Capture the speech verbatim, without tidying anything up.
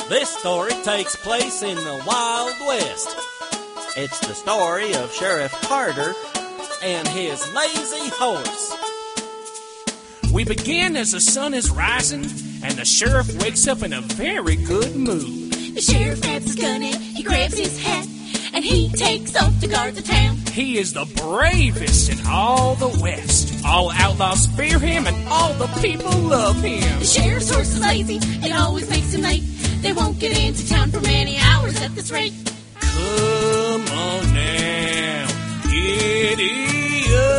This story takes place in the Wild West. It's the story of Sheriff Carter and his lazy horse. We begin as the sun is rising, and the sheriff wakes up in a very good mood. The sheriff grabs his gun and he grabs his hat, and he takes off to guard the town. He is the bravest in all the West. All outlaws fear him, and all the people love him. The sheriff's horse is lazy, it always makes him late. They won't get into town for many hours at this rate. Come on now, giddy up.